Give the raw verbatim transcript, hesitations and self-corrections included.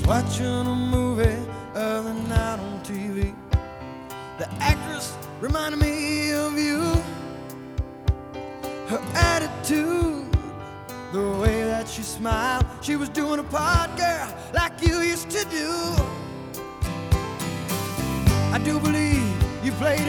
watching a movie other night on T V. The actress reminded me of you. Her attitude, the way that she smiled, she was doing a part, girl, like you used to do. I do believe you played